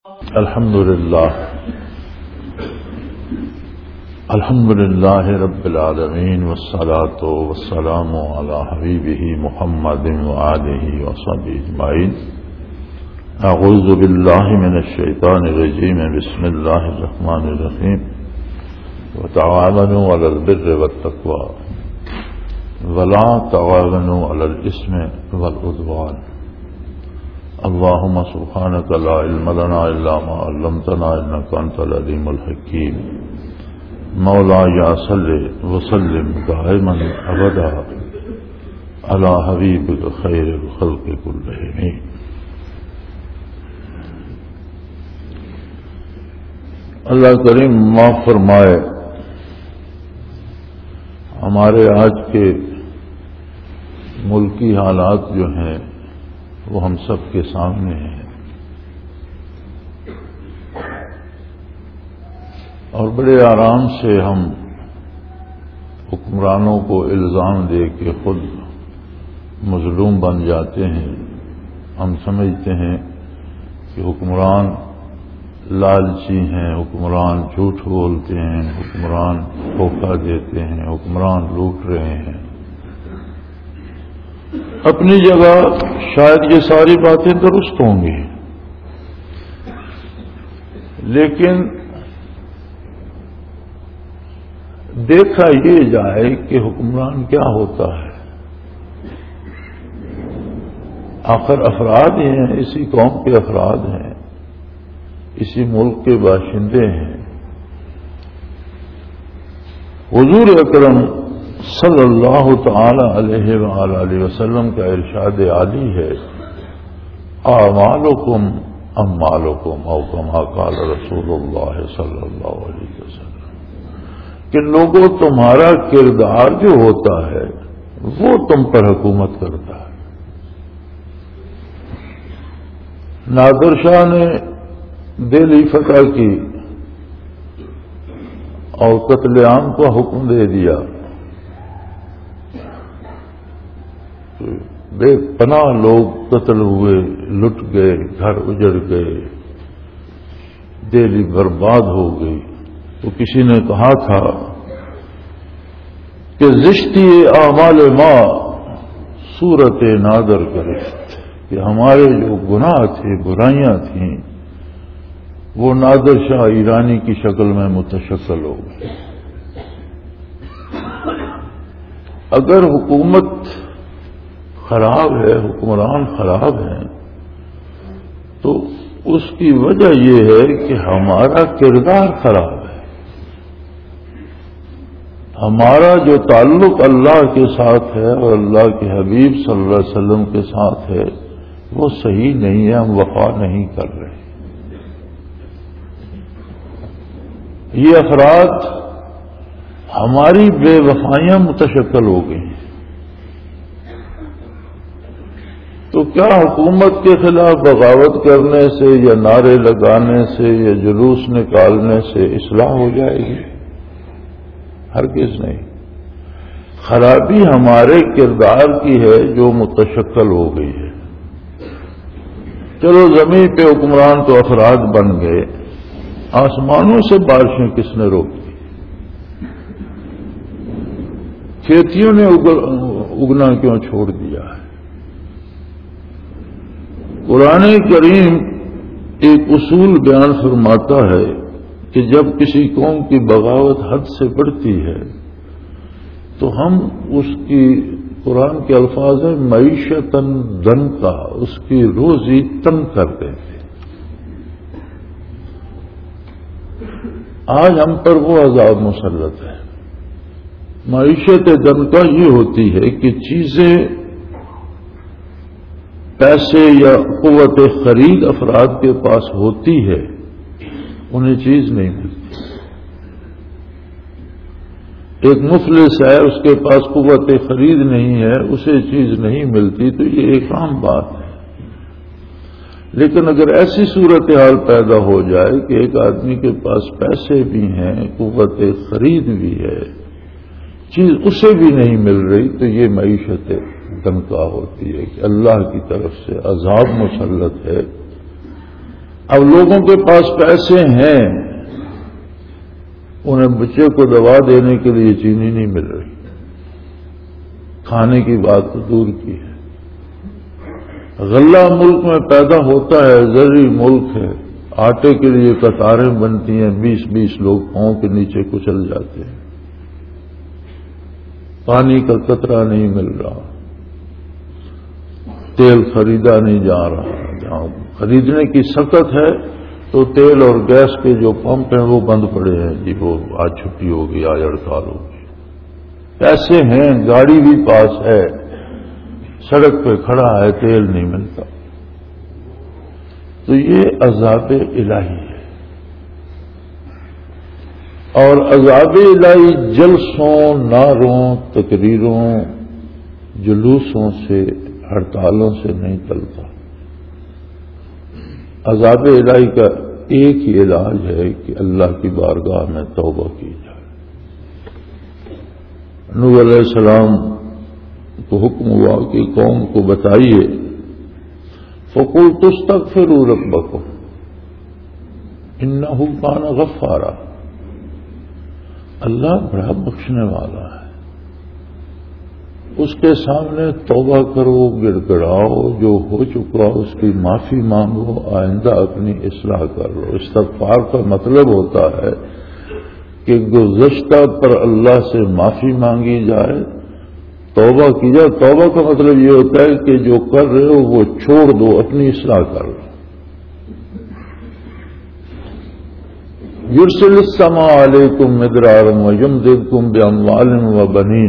الحمد لله رب العالمين والصلاة والسلام على حبيبه محمد وآله وصحبه أجمعين. أعوذ بالله من الشيطان الرجيم. بسم الله الرحمن الرحيم. وتعاونوا على البر والتقوى ولا تعاونوا على الإثم والعدوان. اللهم سبحانك لا علم لنا إلا ما علمتنا إنك أنت العليم الحكيم. مولاي صل وسلم دائما أبدا على حبيبك خير الخلق كلهم. اللہ کریم معاف فرمائے، ہمارے آج کے ملکی حالات جو ہیں وہ ہم سب کے سامنے ہیں، اور بڑے آرام سے ہم حکمرانوں کو الزام دے کے خود مظلوم بن جاتے ہیں. ہم سمجھتے ہیں کہ حکمران لالچی ہیں، حکمران جھوٹ بولتے ہیں، حکمران دھوکہ دیتے ہیں، حکمران لوٹ رہے ہیں. اپنی جگہ شاید یہ ساری باتیں درست ہوں گی، لیکن دیکھا یہ جائے کہ حکمران کیا ہوتا ہے. آخر افراد ہی ہیں، اسی قوم کے افراد ہیں، اسی ملک کے باشندے ہیں. حضور اکرم صلی اللہ تعالی علیہ وآلہ وسلم کا ارشاد عالی ہے، اعمالکم اموالکم او کما قال رسول اللہ صلی اللہ علیہ وسلم، کہ لوگوں تمہارا کردار جو ہوتا ہے وہ تم پر حکومت کرتا ہے. نادر شاہ نے دہلی فتح کی اور قتل عام کا حکم دے دیا. بے پناہ لوگ قتل ہوئے، لٹ گئے، گھر اجڑ گئے، دہلی برباد ہو گئی. تو کسی نے کہا تھا کہ زشتی اعمال ما صورت نادر گرفت، کہ ہمارے جو گناہ تھے، برائیاں تھیں، وہ نادر شاہ ایرانی کی شکل میں متشکل ہو گئی. اگر حکومت خراب ہے، حکمران خراب ہیں، تو اس کی وجہ یہ ہے کہ ہمارا کردار خراب ہے. ہمارا جو تعلق اللہ کے ساتھ ہے اور اللہ کے حبیب صلی اللہ علیہ وسلم کے ساتھ ہے وہ صحیح نہیں ہے، ہم وفا نہیں کر رہے. یہ افراد ہماری بے وفائیاں متشکل ہو گئی ہیں. تو کیا حکومت کے خلاف بغاوت کرنے سے یا نعرے لگانے سے یا جلوس نکالنے سے اصلاح ہو جائے گی؟ ہرگز نہیں. خرابی ہمارے کردار کی ہے جو متشکل ہو گئی ہے. چلو زمین پہ حکمران تو افراد بن گئے، آسمانوں سے بارشیں کس نے روکی؟ کھیتیوں نے اگنا کیوں چھوڑ دیا ہے؟ قرآن کریم ایک اصول بیان فرماتا ہے کہ جب کسی قوم کی بغاوت حد سے بڑھتی ہے تو ہم اس کی، قرآن کے الفاظ ہیں، معیشتاً ضنکا، اس کی روزی تنگ کر دیتے. آج ہم پر وہ عذاب مسلط ہے. معیشت ضنکا یہ ہوتی ہے کہ چیزیں، پیسے یا قوت خرید افراد کے پاس ہوتی ہے، انہیں چیز نہیں ملتی. ایک مفلس ہے، اس کے پاس قوت خرید نہیں ہے، اسے چیز نہیں ملتی، تو یہ ایک عام بات ہے. لیکن اگر ایسی صورتحال پیدا ہو جائے کہ ایک آدمی کے پاس پیسے بھی ہیں، قوت خرید بھی ہے، چیز اسے بھی نہیں مل رہی، تو یہ معیشت دنکا ہوتی ہے کہ اللہ کی طرف سے عذاب مسلط ہے اب لوگوں کے پاس پیسے ہیں، انہیں بچے کو دوا دینے کے لیے چینی نہیں مل رہی، کھانے کی بات تو دور کی ہے۔ غلہ ملک میں پیدا ہوتا ہے، زرعی ملک ہے، آٹے کے لیے قطاریں بنتی ہیں، 20-20 لوگ پاؤں کے نیچے کچل جاتے ہیں، پانی کا قطرہ نہیں مل رہا، تیل خریدا نہیں جا رہا، جہاں خریدنے کی سخت ہے تو تیل اور گیس کے جو پمپ ہیں وہ بند پڑے ہیں، جی وہ آج چھٹی ہوگی، آج ہڑتال ہوگی۔ پیسے ہیں، گاڑی بھی پاس ہے، سڑک پہ کھڑا ہے، تیل نہیں ملتا۔ تو یہ عذاب الہی ہے، اور عذاب الہی جلسوں، نعروں، تقریروں، جلوسوں سے، ہڑتالوں سے نہیں چلتا۔ عذاب الہی کا ایک ہی علاج ہے کہ اللہ کی بارگاہ میں توبہ کی جائے۔ نوح علیہ السلام کو حکم ہوا کہ قوم کو بتائیے، فَقُلْتُ اسْتَغْفِرُوا رَبَّكُمْ إِنَّهُ كَانَ غَفَّارًا، اللہ بڑا بخشنے والا ہے، اس کے سامنے توبہ کرو، گڑ گڑاؤ، جو ہو چکا اس کی معافی مانگو، آئندہ اپنی اصلاح کر لو۔ استغفار کا مطلب ہوتا ہے کہ گزشتہ پر اللہ سے معافی مانگی جائے، توبہ کی جائے۔ توبہ کا مطلب یہ ہوتا ہے کہ جو کر رہے ہو وہ چھوڑ دو، اپنی اصلاح کر لو۔ یرسل السماء علیکم مدرارا ویمددکم باموال وبنین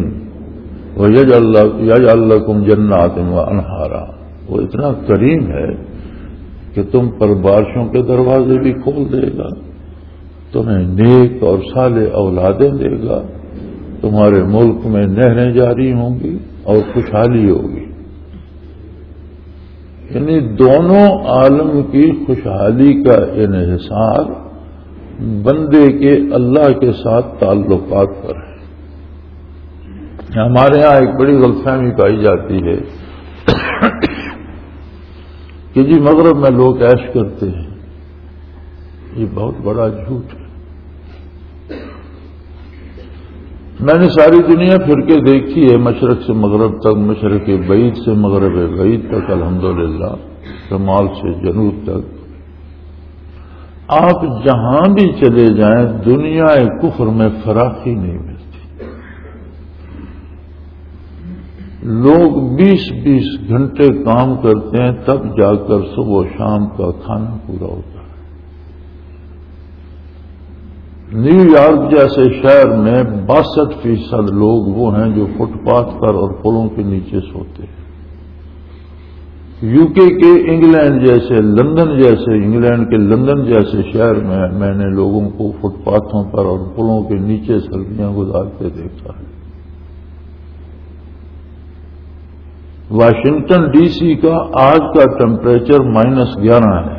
ویجعل لکم جنات وانہارا، وہ اتنا کریم ہے کہ تم پر بارشوں کے دروازے بھی کھول دے گا، تمہیں نیک اور صالح اولادیں دے گا، تمہارے ملک میں نہریں جاری ہوں گی اور خوشحالی ہوگی۔ یعنی دونوں عالم کی خوشحالی کا انحصار بندے کے اللہ کے ساتھ تعلقات پر ہے۔ ہمارے ہاں ایک بڑی غلط فہمی پائی جاتی ہے کہ جی مغرب میں لوگ عیش کرتے ہیں، یہ بہت بڑا جھوٹ ہے۔ میں نے ساری دنیا پھر کے دیکھی ہے، مشرق سے مغرب تک، مشرق بعید سے مغرب بعید تک، الحمدللہ، شمال سے جنوب تک۔ آپ جہاں بھی چلے جائیں دنیا کفر میں فراخی نہیں ملتی۔ لوگ 20-20 گھنٹے کام کرتے ہیں، تب جا کر صبح و شام کا کھانا پورا ہوتا ہے۔ نیو یارک جیسے شہر میں 62% لوگ وہ ہیں جو فٹ پاتھ پر اور پلوں کے نیچے سوتے ہیں۔ یو کے انگلینڈ جیسے، لندن جیسے، انگلینڈ کے لندن جیسے شہر میں نے لوگوں کو فٹ پاتھوں پر اور پلوں کے نیچے سردیاں گزارتے دیکھا ہے۔ واشنگٹن ڈی سی کا آج کا ٹمپریچر -11 ہے۔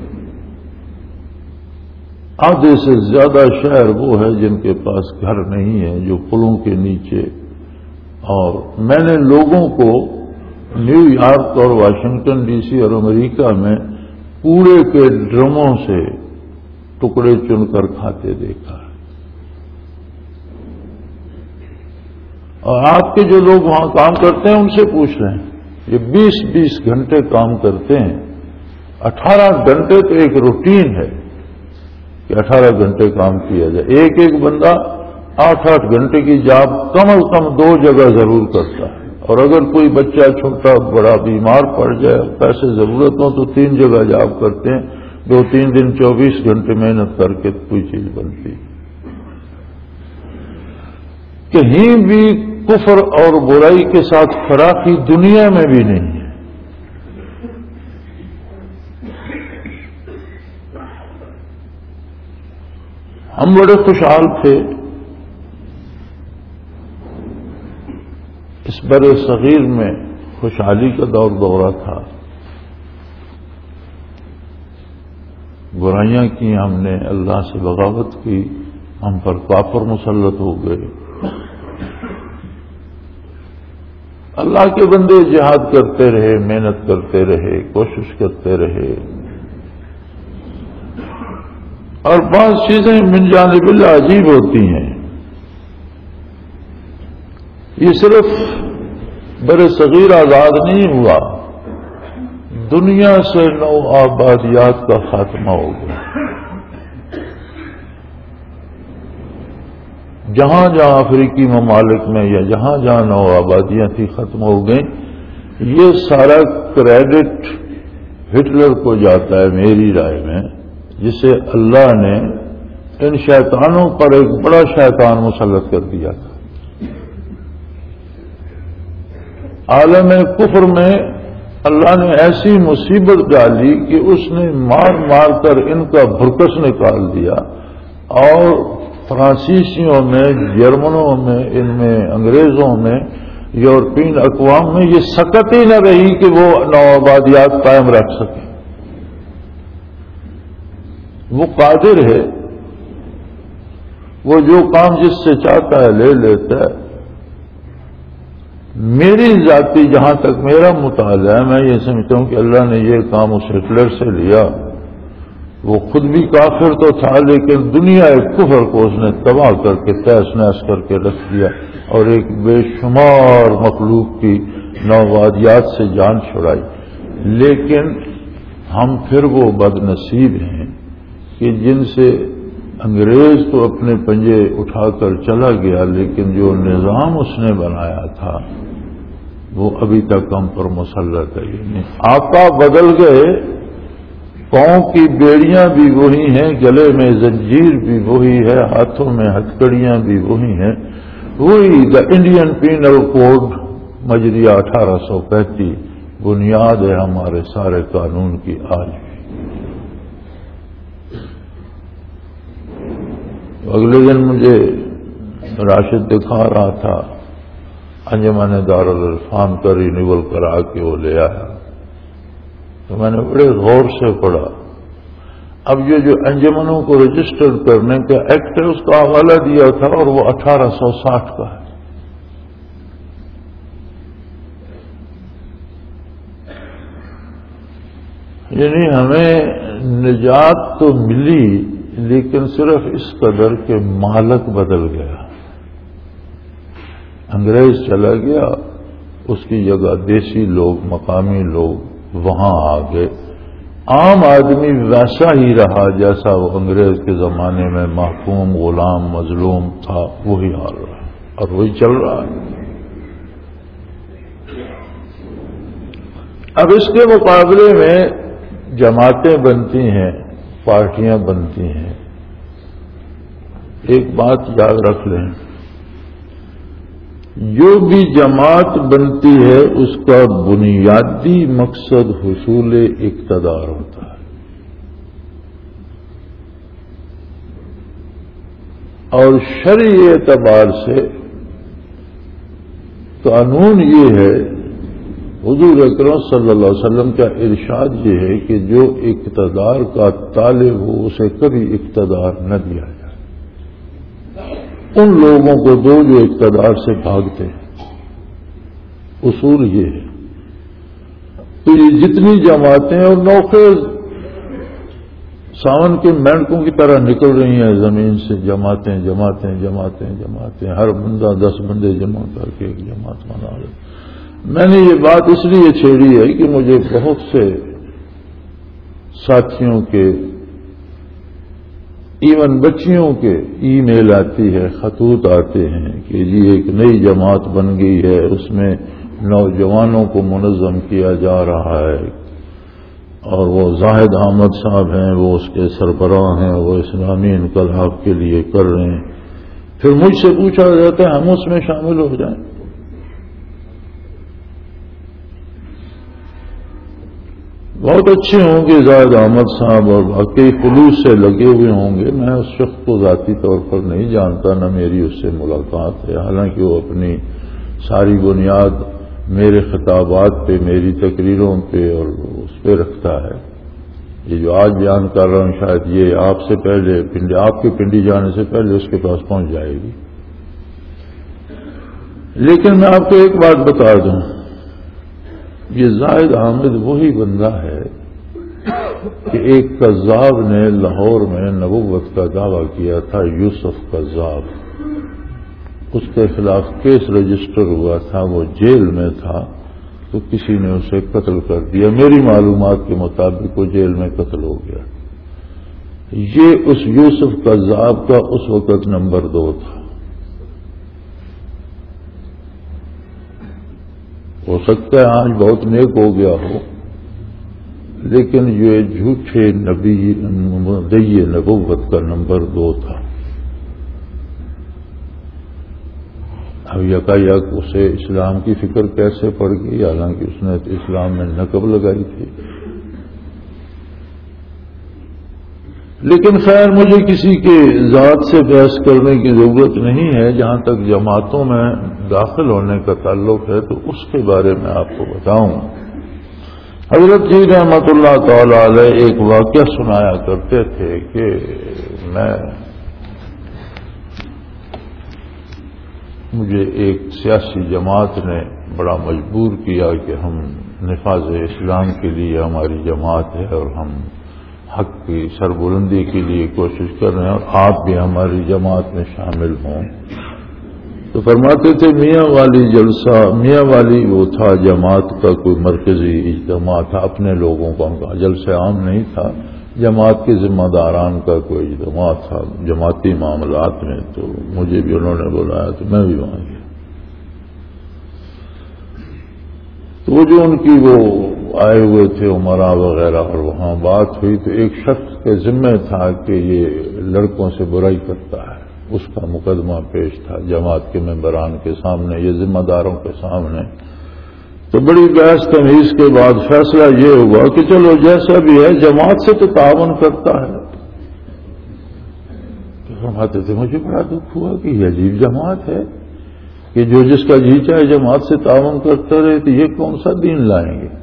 آدھے سے زیادہ شہر وہ ہے جن کے پاس گھر نہیں ہے، جو پلوں کے نیچے۔ اور میں نے لوگوں کو نیو یارک اور واشنگٹن ڈی سی اور امریکہ میں کوڑے کے ڈرموں سے ٹکڑے چن کر کھاتے دیکھا ہے۔ اور آپ کے جو لوگ وہاں کام کرتے ہیں ان سے پوچھ رہے ہیں، یہ 20-20 گھنٹے کام کرتے ہیں، 18 گھنٹے تو ایک روٹین ہے کہ 18 گھنٹے کام کیا جائے۔ ایک بندہ 8-8 گھنٹے کی جاب کم از کم 2 جگہ ضرور کرتا ہے، اور اگر کوئی بچہ چھوٹا بڑا بیمار پڑ جائے، پیسے ضرورت ہو تو 3 جگہ جاب کرتے ہیں، 2-3 دن 24 گھنٹے محنت کر کے کوئی چیز بنتی۔ کہیں بھی کفر اور برائی کے ساتھ فراخی دنیا میں بھی نہیں ہے۔ ہم بڑے خوشحال تھے، اس بر صغیر میں خوشحالی کا دورہ تھا، برائیاں کی ہم نے، اللہ سے بغاوت کی، ہم پر کافر مسلط ہو گئے۔ اللہ کے بندے جہاد کرتے رہے، محنت کرتے رہے، کوشش کرتے رہے، اور بعض چیزیں من جانب اللہ عجیب ہوتی ہیں. یہ صرف بر صغیر آزاد نہیں ہوا، دنیا سے نو آبادیات کا خاتمہ ہو گیا. جہاں جہاں افریقی ممالک میں یا جہاں جہاں نو آبادیاں تھیں ختم ہو گئیں. یہ سارا کریڈٹ ہٹلر کو جاتا ہے میری رائے میں، جسے اللہ نے ان شیطانوں پر ایک بڑا شیطان مسلط کر دیا تھا. عالم کفر میں اللہ نے ایسی مصیبت ڈالی کہ اس نے مار مار کر ان کا بھرکس نکال دیا، اور فرانسیسیوں میں، جرمنوں میں، ان میں انگریزوں میں، یورپین اقوام میں یہ سکت ہی نہ رہی کہ وہ نوآبادیات قائم رکھ سکیں. وہ قادر ہے، وہ جو کام جس سے چاہتا ہے لے لیتا ہے. میری ذاتی جہاں تک میرا مطالعہ ہے، میں یہ سمجھتا ہوں کہ اللہ نے یہ کام اس ہٹلر سے لیا. وہ خود بھی کافر تو تھا، لیکن دنیا کفر کو اس نے تباہ کر کے تہس نہس کر کے رکھ دیا، اور ایک بے شمار مخلوق کی نوآبادیات سے جان چھڑائی. لیکن ہم پھر وہ بد نصیب ہیں کہ جن سے انگریز تو اپنے پنجے اٹھا کر چلا گیا، لیکن جو نظام اس نے بنایا تھا وہ ابھی تک ہم پر مسلط ہے. یعنی آقا بدل گئے، پاؤں کی بیڑیاں بھی وہی ہیں، گلے میں زنجیر بھی وہی ہے، ہاتھوں میں ہتھکڑیاں بھی وہی ہیں. وہی دا انڈین پینل کوڈ مجریہ 1835 بنیاد ہے ہمارے سارے قانون کی آج بھی. اگلے دن مجھے راشد دکھا رہا تھا انجمن دارالعرفان کا رینیول کرا کے وہ لے آیا، تو میں نے بڑے غور سے پڑھا. اب یہ جو انجمنوں کو رجسٹر کرنے کا ایکٹ ہے اس کا حوالہ دیا تھا، اور وہ 1860 کا ہے. یعنی ہمیں نجات تو ملی، لیکن صرف اس قدر کہ مالک بدل گیا. انگریز چلا گیا، اس کی جگہ دیسی لوگ، مقامی لوگ وہاں آ گئے. عام آدمی ویسا ہی رہا جیسا وہ انگریز کے زمانے میں محکوم، غلام، مظلوم تھا، وہی حال رہا اور وہی چل رہا ہے. اب اس کے مقابلے میں جماعتیں بنتی ہیں، پارٹیاں بنتی ہیں. ایک بات یاد رکھ لیں، جو بھی جماعت بنتی ہے اس کا بنیادی مقصد حصول اقتدار ہوتا ہے. اور شرعی اعتبار سے قانون یہ ہے، حضور اکرم صلی اللہ علیہ وسلم کا ارشاد یہ ہے کہ جو اقتدار کا طالب ہو اسے کبھی اقتدار نہ دیا جائے. ان لوگوں کو دو جو اقتدار سے بھاگتے ہیں. اصول یہ ہے. تو یہ جتنی جماعتیں اور نوخے ساون کے مینڈکوں کی طرح نکل رہی ہیں زمین سے، جماعتیں جماعتیں جماعتیں جماعتیں، ہر بندہ 10 بندے جمع کر کے ایک جماعت بنا لے. میں نے یہ بات اس لیے چھیڑی ہے کہ مجھے بہت سے ساتھیوں کے، ایون بچیوں کے ای میل آتی ہے، خطوط آتے ہیں کہ جی ایک نئی جماعت بن گئی ہے، اس میں نوجوانوں کو منظم کیا جا رہا ہے، اور وہ زاہد احمد صاحب ہیں، وہ اس کے سربراہ ہیں، وہ اسلامی انقلاب کے لیے کر رہے ہیں. پھر مجھ سے پوچھا جاتا ہے ہم اس میں شامل ہو جائیں. بہت اچھے ہوں گے زاہد احمد صاحب اور واقعی خلوص سے لگے ہوئے ہوں گے. میں اس شخص کو ذاتی طور پر نہیں جانتا، نہ میری اس سے ملاقات ہے، حالانکہ وہ اپنی ساری بنیاد میرے خطابات پہ، میری تقریروں پہ اور اس پہ رکھتا ہے. یہ جو آج بیان کر رہا ہوں شاید یہ آپ سے پہلے آپ کے پنڈی جانے سے پہلے اس کے پاس پہنچ جائے گی. لیکن میں آپ کو ایک بات بتا دوں، یہ زاہد احمد وہی بندہ ہے کہ ایک کذاب نے لاہور میں نبوت کا دعویٰ کیا تھا، یوسف کذاب، اس کے خلاف کیس رجسٹر ہوا تھا، وہ جیل میں تھا، تو کسی نے اسے قتل کر دیا، میری معلومات کے مطابق وہ جیل میں قتل ہو گیا۔ یہ اس یوسف کذاب کا اس وقت نمبر 2 تھا۔ ہو سکتا ہے آج بہت نیک ہو گیا ہو، لیکن یہ جھوٹے نبی مدعی نبوت کا نمبر 2 تھا۔ اب یکایک اسے اسلام کی فکر کیسے پڑ گئی، حالانکہ اس نے اسلام میں نقب لگائی تھی۔ لیکن خیر مجھے کسی کے ذات سے بحث کرنے کی ضرورت نہیں ہے، جہاں تک جماعتوں میں داخل ہونے کا تعلق ہے تو اس کے بارے میں آپ کو بتاؤں۔ حضرت جی رحمت اللہ تعالی علیہ ایک واقعہ سنایا کرتے تھے کہ مجھے ایک سیاسی جماعت نے بڑا مجبور کیا کہ ہم نفاذ اسلام کے لیے ہماری جماعت ہے اور ہم حق کی سربلندی کے لیے کوشش کر رہے ہیں اور آپ بھی ہماری جماعت میں شامل ہوں۔ تو فرماتے تھے میاں والی جلسہ، میاں والی وہ تھا جماعت کا کوئی مرکزی اجتماع تھا، اپنے لوگوں کا جلسہ عام نہیں تھا، جماعت کے ذمہ داران کا کوئی اجتماع تھا جماعتی معاملات میں، تو مجھے بھی انہوں نے بلایا تو میں بھی وہاں گیا۔ تو وہ جو ان کی وہ آئے ہوئے تھے عمرا وغیرہ اور وہاں بات ہوئی تو ایک شخص کے ذمہ تھا کہ یہ لڑکوں سے برائی کرتا ہے، اس کا مقدمہ پیش تھا جماعت کے ممبران کے سامنے، یہ ذمہ داروں کے سامنے۔ تو بڑی بحث تمیز کے بعد فیصلہ یہ ہوا کہ چلو جیسا بھی ہے جماعت سے تو تعاون کرتا ہے۔ تو فرماتے تھے مجھے بڑا دکھ ہوا کہ یہ عجیب جماعت ہے کہ جو جس کا جی چاہے جماعت سے تعاون کرتا رہے، تو یہ کون سا دین لائیں گے؟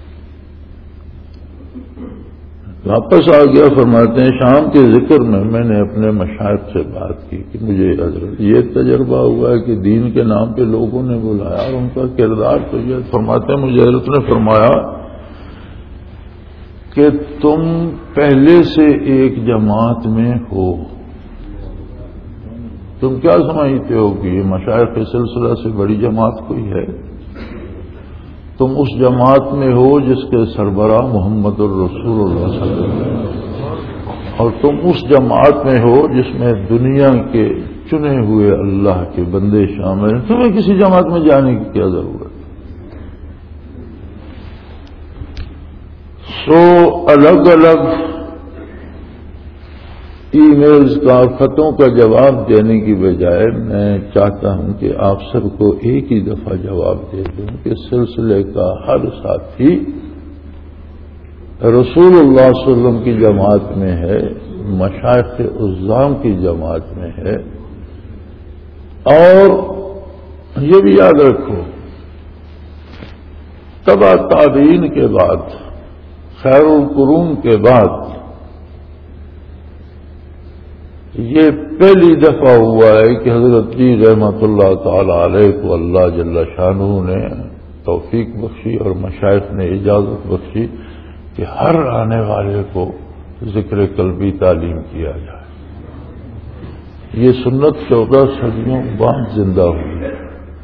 واپس آ گیا۔ فرماتے ہیں شام کے ذکر میں نے اپنے مشائخ سے بات کی کہ مجھے حضرت یہ تجربہ ہوا ہے کہ دین کے نام پہ لوگوں نے بلایا اور ان کا کردار تو یہ۔ فرماتے ہیں مجھے حضرت نے فرمایا کہ تم پہلے سے ایک جماعت میں ہو، تم کیا سمجھتے ہو کہ یہ مشائخ کے سلسلہ سے بڑی جماعت کوئی ہے؟ تم اس جماعت میں ہو جس کے سربراہ محمد الرسول اللہ صلی اللہ علیہ وسلم، اور تم اس جماعت میں ہو جس میں دنیا کے چنے ہوئے اللہ کے بندے شامل ہیں، تمہیں کسی جماعت میں جانے کی کیا ضرورت؟ الگ الگ ای میلز کا خطوں کا جواب دینے کی بجائے میں چاہتا ہوں کہ آپ سب کو ایک ہی دفعہ جواب دے دوں کہ سلسلے کا ہر ساتھی رسول اللہ صلی اللہ علیہ وسلم کی جماعت میں ہے، مشائخ عظام کی جماعت میں ہے، اور یہ بھی یاد رکھو تبع تابعین کے بعد، خیر القرون کے بعد یہ پہلی دفعہ ہوا ہے کہ حضرت جی رحمت اللہ تعالی علیہ کو اللہ جل شانہ نے توفیق بخشی اور مشائخ نے اجازت بخشی کہ ہر آنے والے کو ذکر قلبی تعلیم کیا جائے۔ یہ سنت 14 صدیوں بعد زندہ ہوئی ہے۔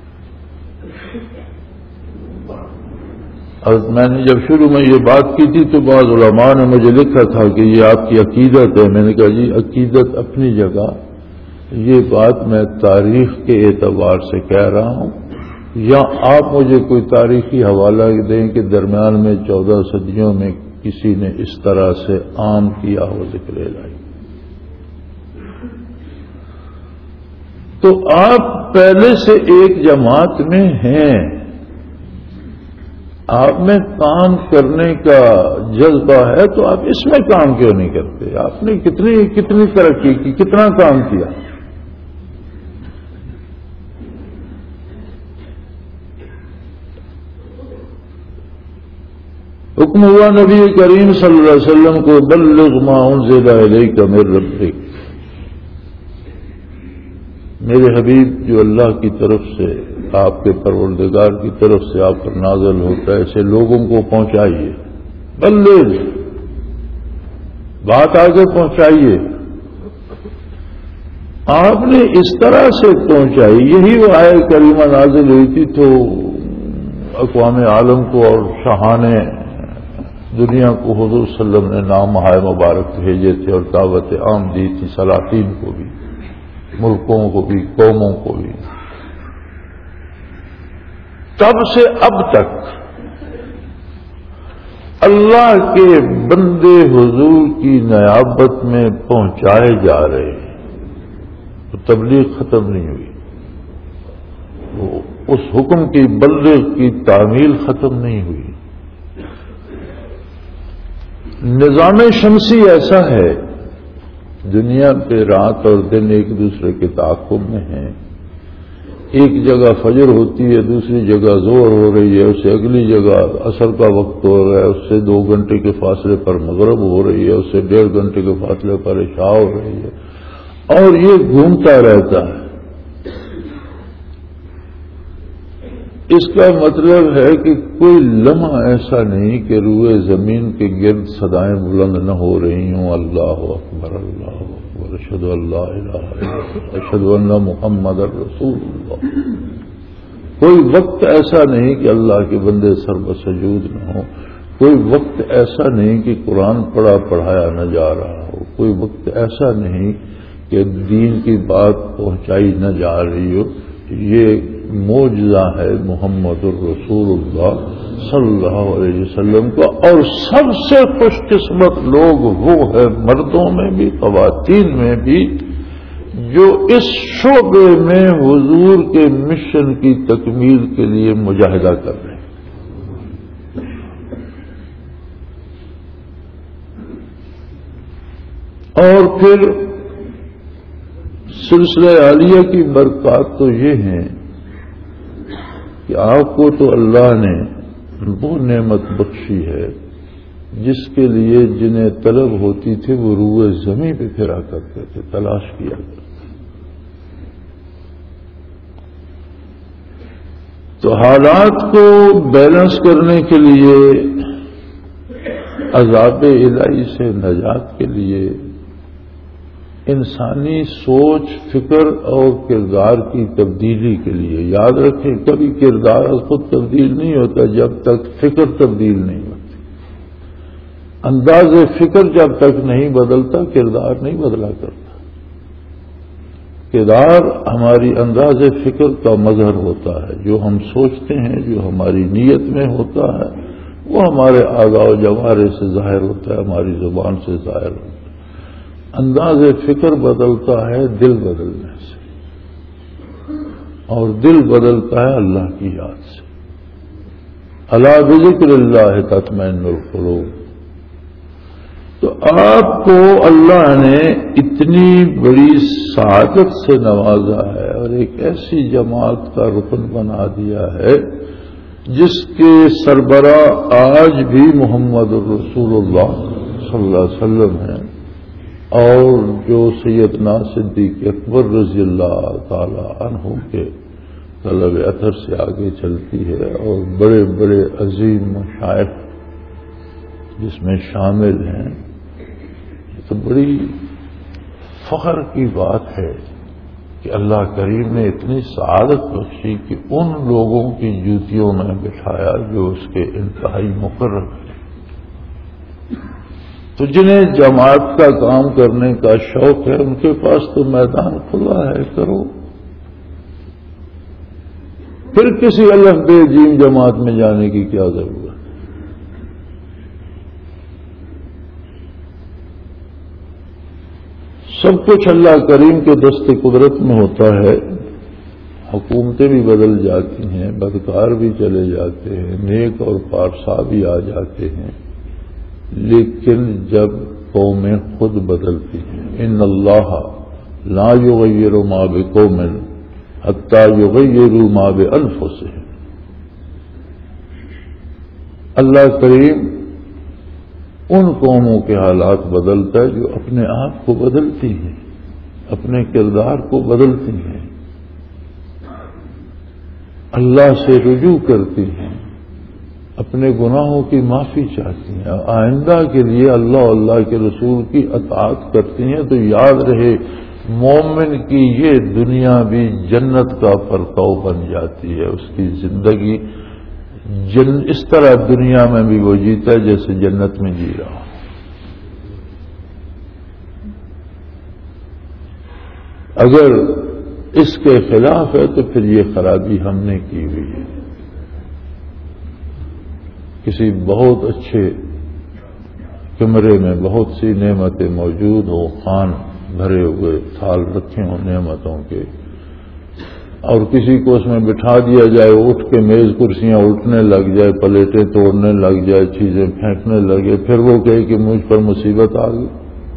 اور میں نے جب شروع میں یہ بات کی تھی تو بعض علماء نے مجھے لکھا تھا کہ یہ آپ کی عقیدت ہے، میں نے کہا جی عقیدت اپنی جگہ، یہ بات میں تاریخ کے اعتبار سے کہہ رہا ہوں، یا آپ مجھے کوئی تاریخی حوالہ دیں کہ درمیان میں 14 صدیوں میں کسی نے اس طرح سے عام کیا ہو ذکر الہی۔ تو آپ پہلے سے ایک جماعت میں ہیں، آپ میں کام کرنے کا جذبہ ہے، تو آپ اس میں کام کیوں نہیں کرتے؟ آپ نے کتنی ترقی کی، کتنا کام کیا؟ حکم ہوا نبی کریم صلی اللہ علیہ وسلم کو بلغ ما انزل الیک من ربک، میرے حبیب جو اللہ کی طرف سے آپ کے پروردگار کی طرف سے آپ پر نازل ہوتا ہے اسے لوگوں کو پہنچائیے۔ بلغ، بات آگے پہنچائیے. آپ نے اس طرح سے پہنچائی. یہی وہ آیت کریمہ نازل ہوئی تھی تو اقوام عالم کو اور شاہان دنیا کو حضور صلی اللہ علیہ وسلم نے نام مبارک بھیجے تھے اور دعوت عام دی تھی، سلاطین کو بھی، ملکوں کو بھی، قوموں کو بھی. تب سے اب تک اللہ کے بندے حضور کی نیابت میں پہنچائے جا رہے ہیں. تو تبلیغ ختم نہیں ہوئی، اس حکم کی بلغ کی تعمیل ختم نہیں ہوئی. نظام شمسی ایسا ہے، دنیا پہ رات اور دن ایک دوسرے کے تعاقب میں ہیں. ایک جگہ فجر ہوتی ہے، دوسری جگہ ظہر ہو رہی ہے، اس سے اگلی جگہ عصر کا وقت ہو رہا ہے، اس سے 2 گھنٹے کے فاصلے پر مغرب ہو رہی ہے، اس سے 1.5 گھنٹے کے فاصلے پر عشاء ہو رہی ہے، اور یہ گھومتا رہتا ہے. اس کا مطلب ہے کہ کوئی لمحہ ایسا نہیں کہ روئے زمین کے گرد صدائیں بلند نہ ہو رہی ہوں، اللہ اکبر اللہ اکبر، اشہد ان لا الہ الا اللہ، اشہد ان محمد رسول اللہ. کوئی وقت ایسا نہیں کہ اللہ کے بندے سر بسجود نہ ہو. کوئی وقت ایسا نہیں کہ قرآن پڑھایا نہ جا رہا ہو. کوئی وقت ایسا نہیں کہ دین کی بات پہنچائی نہ جا رہی ہو. یہ معجزہ ہے محمد الرسول اللہ صلی اللہ علیہ وسلم کا. اور سب سے خوش قسمت لوگ وہ ہے، مردوں میں بھی خواتین میں بھی، جو اس شعبے میں حضور کے مشن کی تکمیل کے لیے مجاہدہ کر رہے ہیں. اور پھر سلسلہ عالیہ کی برکات تو یہ ہیں کہ آپ کو تو اللہ نے وہ نعمت بخشی ہے جس کے لیے جنہیں طلب ہوتی تھی وہ روئے زمین پہ پھرا کرتے تھے، تلاش کیا کرتے. تو حالات کو بیلنس کرنے کے لیے، عذاب الہی سے نجات کے لیے، انسانی سوچ، فکر اور کردار کی تبدیلی کے لیے. یاد رکھیں کبھی کردار خود تبدیل نہیں ہوتا جب تک فکر تبدیل نہیں ہوتی. انداز فکر جب تک نہیں بدلتا کردار نہیں بدلا کرتا. کردار ہماری انداز فکر کا مظہر ہوتا ہے. جو ہم سوچتے ہیں، جو ہماری نیت میں ہوتا ہے، وہ ہمارے اعضاء و جوارح سے ظاہر ہوتا ہے، ہماری زبان سے ظاہر ہوتا ہے. انداز فکر بدلتا ہے دل بدلنے سے، اور دل بدلتا ہے اللہ کی یاد سے. الا بذکر اللہ تطمئن القلوب. تو آپ کو اللہ نے اتنی بڑی سعادت سے نوازا ہے اور ایک ایسی جماعت کا رکن بنا دیا ہے جس کے سربراہ آج بھی محمد الرسول اللہ صلی اللہ علیہ وسلم ہیں، اور جو سیدنا صدیق اکبر رضی اللہ تعالی عنہ کے طلب اثر سے آگے چلتی ہے، اور بڑے بڑے عظیم مشائخ جس میں شامل ہیں. یہ تو بڑی فخر کی بات ہے کہ اللہ کریم نے اتنی سعادت بخشی کہ ان لوگوں کی جوتیوں میں بٹھایا جو اس کے انتہائی مقرر ہیں. تو جنہیں جماعت کا کام کرنے کا شوق ہے ان کے پاس تو میدان کھلا ہے، کرو. پھر کسی الف بے جیم جماعت میں جانے کی کیا ضرورت ہے؟ سب کچھ اللہ کریم کے دست قدرت میں ہوتا ہے. حکومتیں بھی بدل جاتی ہیں، بدکار بھی چلے جاتے ہیں، نیک اور پارسا بھی آ جاتے ہیں، لیکن جب قومیں خود بدلتی ہیں. ان اللہ لا یغیر ما بقوم حتی یغیروا ما بانفسہم. اللہ کریم ان قوموں کے حالات بدلتا ہے جو اپنے آپ کو بدلتی ہیں، اپنے کردار کو بدلتی ہیں، اللہ سے رجوع کرتی ہیں، اپنے گناہوں کی معافی چاہتی ہیں، آئندہ کے لیے اللہ اللہ کے رسول کی اطاعت کرتی ہیں، تو یاد رہے مومن کی یہ دنیا بھی جنت کا پرتو بن جاتی ہے، اس کی زندگی اس طرح دنیا میں بھی وہ جیتا ہے جیسے جنت میں جی رہا. اگر اس کے خلاف ہے تو پھر یہ خرابی ہم نے کی ہوئی ہے. کسی بہت اچھے کمرے میں بہت سی نعمتیں موجود ہوں، خوان بھرے ہوئے تھال رکھے ہوں نعمتوں کے، اور کسی کو اس میں بٹھا دیا جائے، اٹھ کے میز کرسیاں اٹھنے لگ جائے، پلیٹیں توڑنے لگ جائے، چیزیں پھینکنے لگے، پھر وہ کہے کہ مجھ پر مصیبت آ گئی.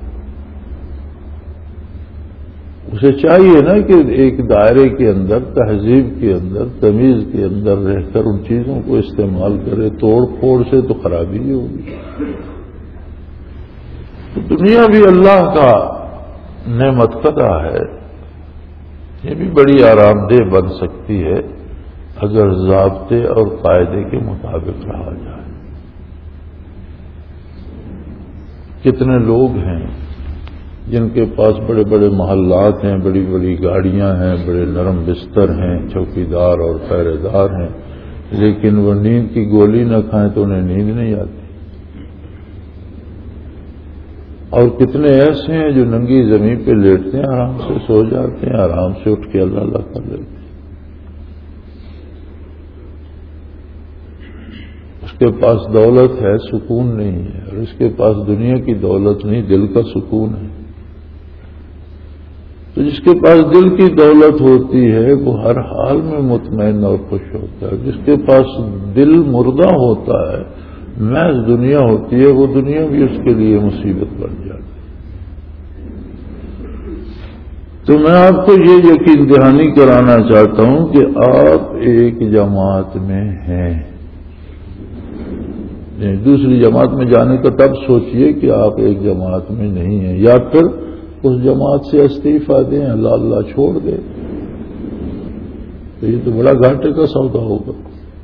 اسے چاہیے نا کہ ایک دائرے کے اندر، تہذیب کے اندر، تمیز کے اندر رہ کر ان چیزوں کو استعمال کرے. توڑ پھوڑ سے تو خرابی ہی ہوگی. تو دنیا بھی اللہ کا نعمت خدا ہے، یہ بھی بڑی آرام دہ بن سکتی ہے اگر ضابطے اور قاعدے کے مطابق رہا جائے. کتنے لوگ ہیں جن کے پاس بڑے بڑے محلات ہیں، بڑی بڑی گاڑیاں ہیں، بڑے نرم بستر ہیں، چوکیدار اور پہرے دار ہیں، لیکن وہ نیند کی گولی نہ کھائیں تو انہیں نیند نہیں آتی. اور کتنے ایسے ہیں جو ننگی زمین پہ لیٹتے ہیں، آرام سے سو جاتے ہیں، آرام سے اٹھ کے اللہ اللہ کر لیتے ہیں. اس کے پاس دولت ہے، سکون نہیں ہے، اور اس کے پاس دنیا کی دولت نہیں، دل کا سکون ہے. تو جس کے پاس دل کی دولت ہوتی ہے وہ ہر حال میں مطمئن اور خوش ہوتا ہے. جس کے پاس دل مردہ ہوتا ہے، محض دنیا ہوتی ہے، وہ دنیا بھی اس کے لیے مصیبت بن جاتی ہے. تو میں آپ کو یہ یقین دہانی کرانا چاہتا ہوں کہ آپ ایک جماعت میں ہیں. دوسری جماعت میں جانے کا تب سوچئے کہ آپ ایک جماعت میں نہیں ہیں، یا پھر اس جماعت سے استعفیٰ دیں، اللہ اللہ چھوڑ دیں. تو یہ تو بڑا گھاٹے کا سودا ہوگا.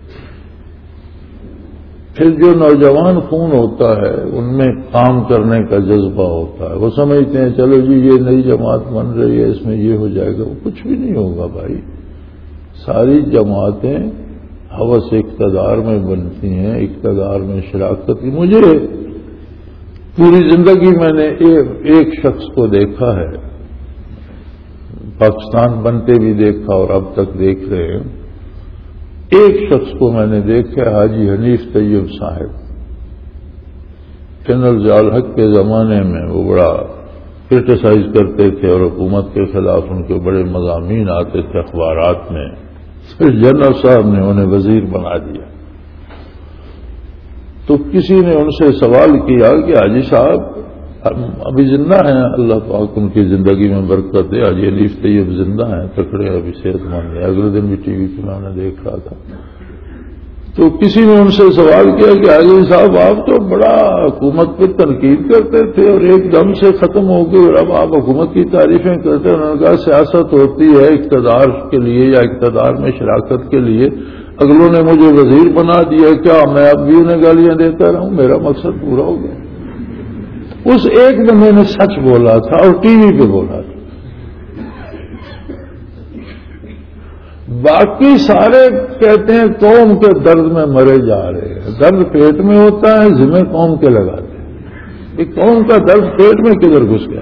پھر جو نوجوان خون ہوتا ہے ان میں کام کرنے کا جذبہ ہوتا ہے، وہ سمجھتے ہیں چلو جی یہ نئی جماعت بن رہی ہے، اس میں یہ ہو جائے گا. وہ کچھ بھی نہیں ہوگا بھائی. ساری جماعتیں ہوس اقتدار میں بنتی ہیں، اقتدار میں شراکت کی. مجھے پوری زندگی میں نے ایک شخص کو دیکھا ہے، پاکستان بنتے بھی دیکھا اور اب تک دیکھ رہے ہیں. ایک شخص کو میں نے دیکھا، حاجی حنیف طیب صاحب. جنرل ضیاء الحق کے زمانے میں وہ بڑا کرٹیسائز کرتے تھے اور حکومت کے خلاف ان کے بڑے مضامین آتے تھے اخبارات میں. پھر جنرل صاحب نے انہیں وزیر بنا دیا. تو کسی نے ان سے سوال کیا کہ حاجی صاحب ابھی زندہ ہیں، اللہ پاک ان کی زندگی میں برکت ہے، حاجی حنیف طیب زندہ ہیں، تکڑے ابھی صحت مند ہیں. اگلے دن بھی ٹی وی پہ میں نے دیکھ رہا تھا. تو کسی نے ان سے سوال کیا کہ حاجی صاحب آپ تو بڑا حکومت پہ تنقید کرتے تھے اور ایک دم سے ختم ہو گئے اور اب آپ حکومت کی تعریفیں کرتے ہیں. انہوں نے کہا سیاست ہوتی ہے اقتدار کے لیے یا اقتدار میں شراکت کے لیے. اگلوں نے مجھے وزیر بنا دیا، کیا میں اب بھی انہیں گالیاں دیتا رہوں؟ میرا مقصد پورا ہو گیا. اس ایک بندے نے سچ بولا تھا اور ٹی وی پہ بولا تھا. باقی سارے کہتے ہیں قوم کے درد میں مرے جا رہے ہیں. درد پیٹ میں ہوتا ہے، ذمہ قوم کے لگاتے ہیں. یہ قوم کا درد پیٹ میں کدھر گھس گیا؟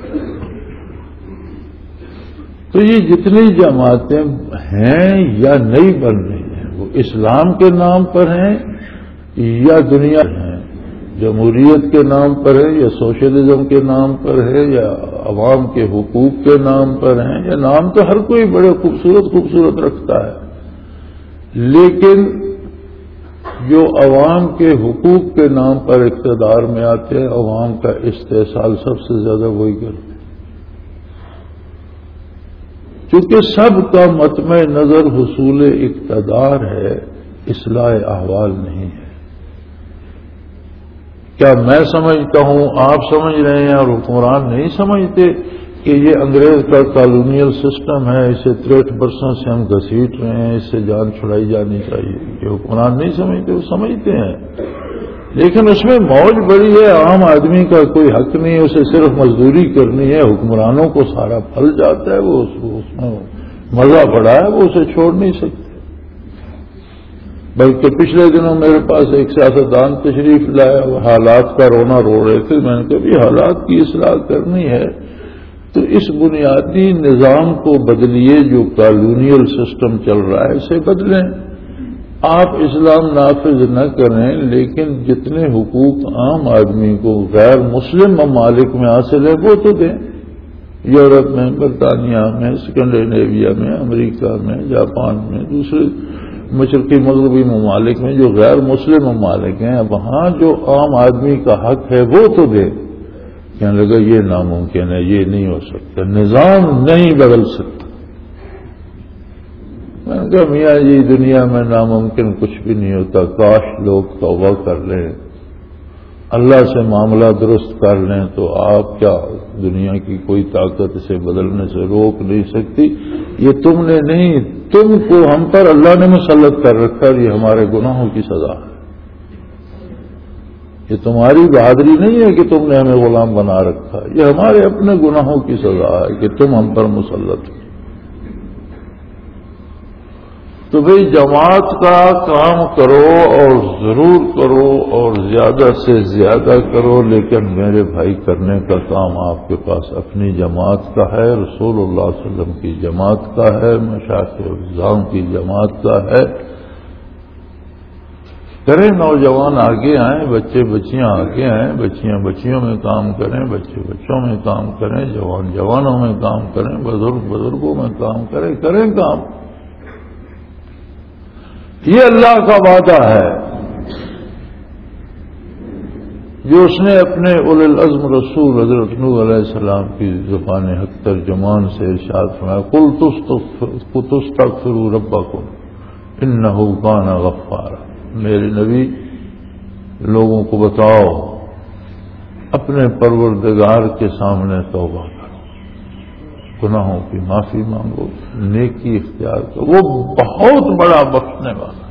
تو یہ جتنی جماعتیں ہیں یا نہیں بن رہی ہیں وہ اسلام کے نام پر ہیں یا دنیا ہیں، جمہوریت کے نام پر ہے یا سوشلزم کے نام پر ہے یا عوام کے حقوق کے نام پر ہیں. یا نام تو ہر کوئی بڑے خوبصورت رکھتا ہے، لیکن جو عوام کے حقوق کے نام پر اقتدار میں آتے ہیں عوام کا استحصال سب سے زیادہ وہی کرتے ہیں. چونکہ سب کا مطمع نظر حصول اقتدار ہے، اصلاح احوال نہیں ہے. کیا میں سمجھتا ہوں آپ سمجھ رہے ہیں اور حکمران نہیں سمجھتے کہ یہ انگریز کا کالونیل سسٹم ہے، اسے 63 برسوں سے ہم گھسیٹ رہے ہیں، اس سے جان چھڑائی جانی چاہیے. یہ حکمران نہیں سمجھتے، وہ سمجھتے ہیں، لیکن اس میں موج بڑی ہے. عام آدمی کا کوئی حق نہیں ہے، اسے صرف مزدوری کرنی ہے. حکمرانوں کو سارا پھل جاتا ہے، وہ اس میں مزہ پڑا ہے، وہ اسے چھوڑ نہیں سکتے. بلکہ پچھلے دنوں میرے پاس ایک سیاستدان تشریف لایا، وہ حالات کا رونا رو رہے تھے. میں نے کہا بھی حالات کی اصلاح کرنی ہے تو اس بنیادی نظام کو بدلیے جو کالونیل سسٹم چل رہا ہے، اسے بدلیں. آپ اسلام نافذ نہ کریں، لیکن جتنے حقوق عام آدمی کو غیر مسلم ممالک میں حاصل ہے وہ تو دیں. یورپ میں، برطانیہ میں، اسکینڈینیویا میں، امریکہ میں، جاپان میں، دوسرے مشرقی مغربی ممالک میں جو غیر مسلم ممالک ہیں، وہاں جو عام آدمی کا حق ہے وہ تو دیں. کہنے لگا یہ ناممکن ہے، یہ نہیں ہو سکتا، نظام نہیں بدل سکتا. میں نے کہا میاں جی دنیا میں ناممکن کچھ بھی نہیں ہوتا. کاش لوگ توبہ کر لیں، اللہ سے معاملہ درست کر لیں تو آپ کیا دنیا کی کوئی طاقت اسے بدلنے سے روک نہیں سکتی. یہ تم نے نہیں، تم کو ہم پر اللہ نے مسلط کر رکھا، یہ ہمارے گناہوں کی سزا ہے. یہ تمہاری بہادری نہیں ہے کہ تم نے ہمیں غلام بنا رکھا، یہ ہمارے اپنے گناہوں کی سزا ہے کہ تم ہم پر مسلط ہو. تو بھئی جماعت کا کام کرو اور ضرور کرو اور زیادہ سے زیادہ کرو، لیکن میرے بھائی کرنے کا کام آپ کے پاس اپنی جماعت کا ہے، رسول اللہ صلی اللہ علیہ وسلم کی جماعت کا ہے، مشائخ اعظام کی جماعت کا ہے. کریں، نوجوان آگے آئیں، بچے بچیاں آگے آئیں، بچیاں بچیوں میں کام کریں، بچے بچوں میں کام کریں، جوان جوانوں میں کام کریں، بزرگ بزرگوں میں کام کریں کام. یہ اللہ کا وعدہ ہے جو اس نے اپنے اولي العزم رسول حضرت نوح علیہ السلام کی زبان حق ترجمان سے ارشاد فرمایا، قل تستغفروا ربکم انہ کان غفارا. میرے نبی لوگوں کو بتاؤ اپنے پروردگار کے سامنے توبہ کرو، گناہوں کی معافی مانگو، نیکی اختیار کرو، وہ بہت بڑا بخشنے والا.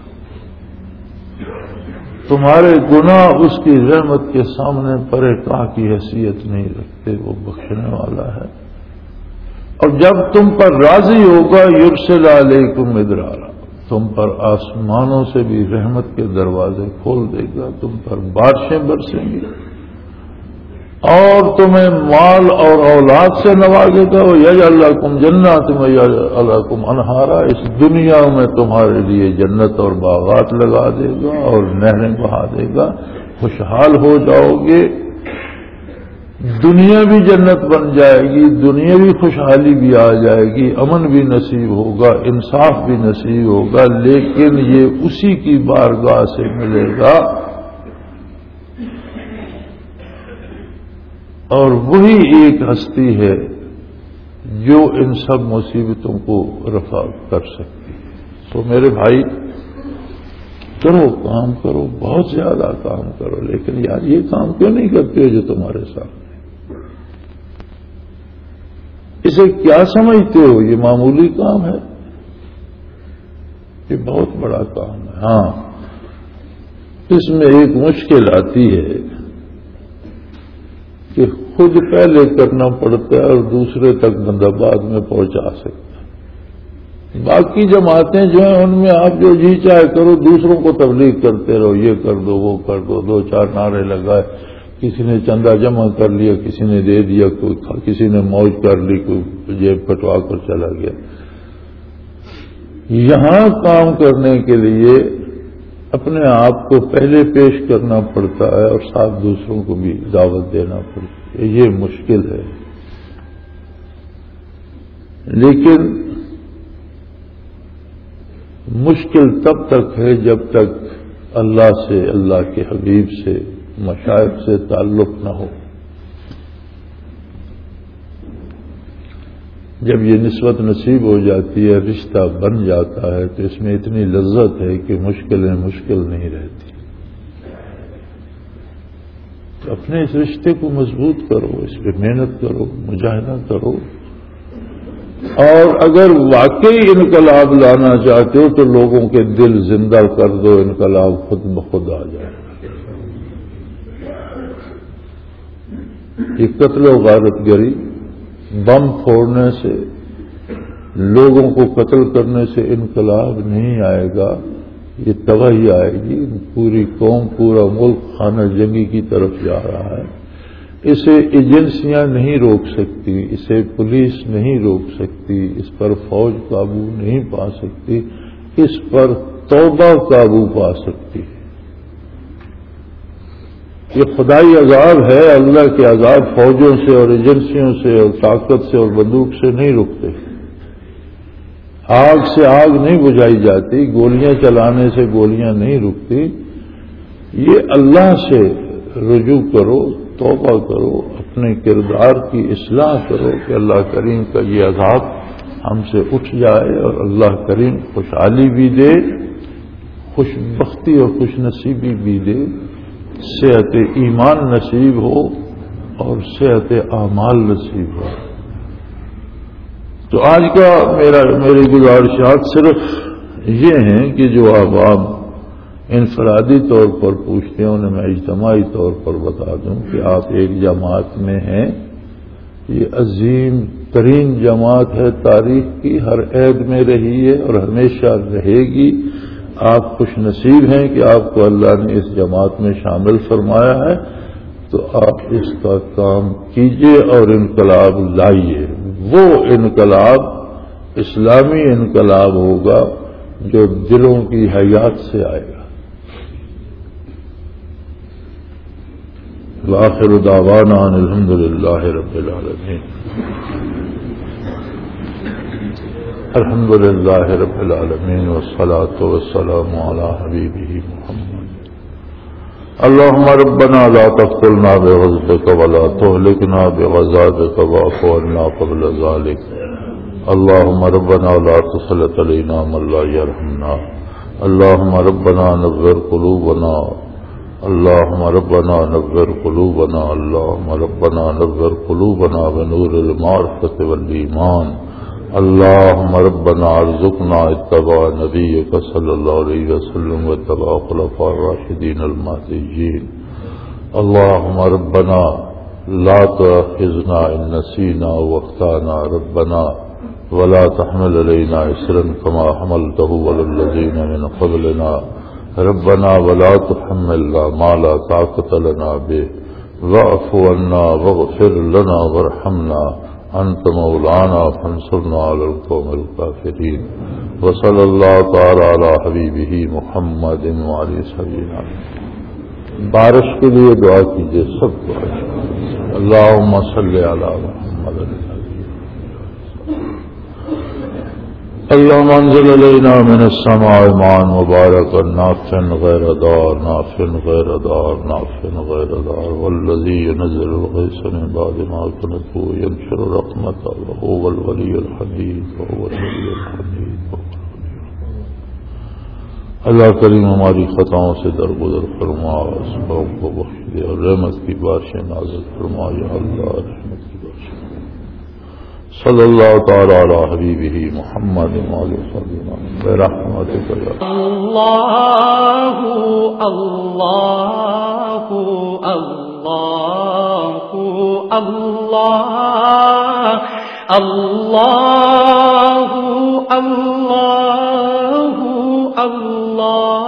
تمہارے گناہ اس کی رحمت کے سامنے پرے کاہ کی حیثیت نہیں رکھتے، وہ بخشنے والا ہے. اور جب تم پر راضی ہوگا یرسل علیکم مدرارا، تم پر آسمانوں سے بھی رحمت کے دروازے کھول دے گا، تم پر بارشیں برسیں گی اور تمہیں مال اور اولاد سے نوازے گا. یجعل لکم جنات ویجعل لکم انہارا، اس دنیا میں تمہارے لیے جنت اور باغات لگا دے گا اور نہریں بہا دے گا، خوشحال ہو جاؤ گے. دنیا بھی جنت بن جائے گی، دنیاوی خوشحالی بھی آ جائے گی، امن بھی نصیب ہوگا، انصاف بھی نصیب ہوگا، لیکن یہ اسی کی بارگاہ سے ملے گا. اور وہی ایک ہستی ہے جو ان سب مصیبتوں کو رفع کر سکتی ہے. تو میرے بھائی کرو، کام کرو، بہت زیادہ کام کرو، لیکن یار یہ کام کیوں نہیں کرتے ہو جو تمہارے سامنے؟ اسے کیا سمجھتے ہو؟ یہ معمولی کام ہے؟ یہ بہت بڑا کام ہے. ہاں اس میں ایک مشکل آتی ہے کہ خود پہلے کرنا پڑتا ہے اور دوسرے تک بندہ بعد میں پہنچا سکتا ہے. باقی جماعتیں جو ہیں ان میں آپ جو جی چاہے کرو، دوسروں کو تبلیغ کرتے رہو، یہ کر دو وہ کر دو، 2-4 نعرے لگائے، کسی نے چندہ جمع کر لیا، کسی نے دے دیا، کسی نے موج کر لی، کوئی جیب کٹوا کر چلا گیا. یہاں کام کرنے کے لیے اپنے آپ کو پہلے پیش کرنا پڑتا ہے اور ساتھ دوسروں کو بھی دعوت دینا پڑتی ہے. یہ مشکل ہے، لیکن مشکل تب تک ہے جب تک اللہ سے، اللہ کے حبیب سے، مشائخ سے تعلق نہ ہو. جب یہ نسبت نصیب ہو جاتی ہے، رشتہ بن جاتا ہے، تو اس میں اتنی لذت ہے کہ مشکلیں مشکل نہیں رہتی. اپنے اس رشتے کو مضبوط کرو، اس پہ محنت کرو، مجاہدہ کرو، اور اگر واقعی انقلاب لانا چاہتے ہو تو لوگوں کے دل زندہ کر دو، انقلاب خود بخود آ جائے۔ یہ قتل و غارت گری، بم پھوڑنے سے، لوگوں کو قتل کرنے سے انقلاب نہیں آئے گا، یہ تباہی آئے گی۔ پوری قوم، پورا ملک خانہ جنگی کی طرف جا رہا ہے۔ اسے ایجنسیاں نہیں روک سکتی، اسے پولیس نہیں روک سکتی، اس پر فوج قابو نہیں پا سکتی، اس پر توبہ قابو پا سکتی ہے۔ یہ خدائی عذاب ہے، اللہ کے عذاب فوجوں سے اور ایجنسیوں سے اور طاقت سے اور بندوق سے نہیں رکتے۔ آگ سے آگ نہیں بجھائی جاتی، گولیاں چلانے سے گولیاں نہیں رکتی۔ یہ اللہ سے رجوع کرو، توبہ کرو، اپنے کردار کی اصلاح کرو کہ اللہ کریم کا یہ عذاب ہم سے اٹھ جائے اور اللہ کریم خوشحالی بھی دے، خوش بختی اور خوش نصیبی بھی دے، صحت ایمان نصیب ہو اور صحت اعمال نصیب ہو۔ تو آج کا میری گزارشات صرف یہ ہیں کہ جو عوام انفرادی طور پر پوچھتے ہیں انہیں میں اجتماعی طور پر بتا دوں کہ آپ ایک جماعت میں ہیں، یہ عظیم ترین جماعت ہے تاریخ کی، ہر عہد میں رہی ہے اور ہمیشہ رہے گی۔ آپ خوش نصیب ہیں کہ آپ کو اللہ نے اس جماعت میں شامل فرمایا ہے، تو آپ اس کا کام کیجئے اور انقلاب لائیے۔ وہ انقلاب اسلامی انقلاب ہوگا جو دلوں کی حیات سے آئے گا۔ وآخر دعوانا ان الحمد للہ رب العالمین۔ الحمد للہ رب العالمین والصلاة والسلام علی حبیبہ محمد۔ اللهم ربنا لا تقتلنا بغضبك ولا تهلكنا بغضبك واعف عنا قبل ذلك۔ اللهم ربنا لا تسلط علينا من لا يرحمنا۔ اللهم ربنا نور قلوبنا، اللهم ربنا نور قلوبنا، اللهم ربنا نور قلوبنا بنور المعرفة والإيمان۔ اللهم ربنا ارزقنا اتباع نبيك صلى الله عليه وسلم واتباع خلفاء الراشدين المهديين۔ اللهم ربنا لا تؤاخذنا إن نسينا واخطأنا ربنا ولا تحمل علينا إصرا كما حملته على الذين من قبلنا ربنا ولا تحملنا ما لا طاقة لنا به واعف عنا واغفر لنا وارحمنا أنت مولانا فانصرنا على القوم الكافرين۔ وصلى الله تعالى على حبيبه محمد وعلى سيدنا۔ بارش کے لیے دعا کیجیے سب کو۔ اللهم صل على محمد۔ اللهم انزل علينا من السماء ماء مباركا نافعا غير ضار، نافعا غير ضار، نافعا غير ضار، والذي ينزل الغيث من بعد ما قنطوا ينشر رحمته وهو الولي الحميد، وهو الولي الحميد۔ اللہ کریم ہماری خطاؤں سے درگزر فرما، اس قوم کو بخش دے اور رحمت کی بارشیں نازل فرما یا اللہ، رحمت کی بارشیں۔ صلی اللہ تعالی علی حبیبہ محمد وعلی صحبہ برحمتک یا اللہ اللہ اللہ اللہ اللہ اللہ اللہ